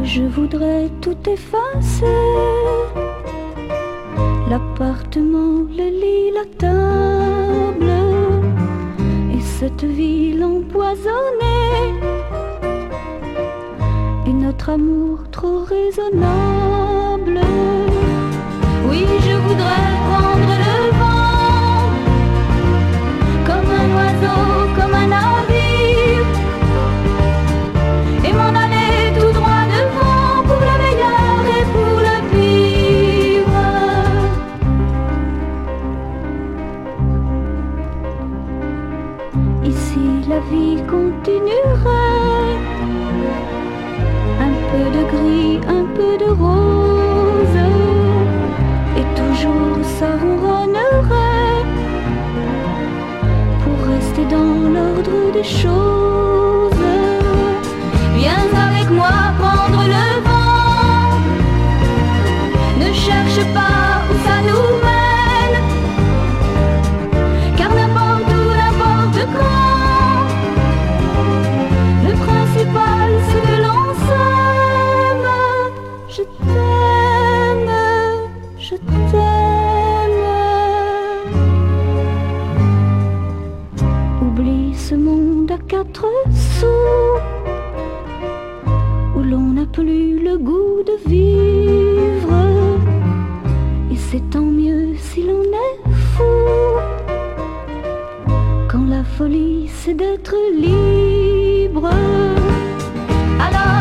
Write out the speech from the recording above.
Je voudrais tout effacer, l'appartement, le lit, la table, et cette ville empoisonnée, et notre amour trop raisonnable. Oui, je voudrais prendre le vent, comme un oiseau, comme un navire, et m'en aller tout droit devant, pour le meilleur et pour le pire. Ici la vie continuerait, un peu de gris, un peu de rose, et toujours ça ronronnerait, pour rester dans l'ordre des choses. Viens avec moi prendre le vent, ne cherche pas où ça nous mène, car n'importe où, n'importe quand, le principal c'est que l'on s'aime. Je t'aime, je t'aime. Oublie ce monde à 4 sous, où l'on n'a plus le goût de vivre, et c'est tant mieux si l'on est fou, quand la folie c'est d'être libre. Alors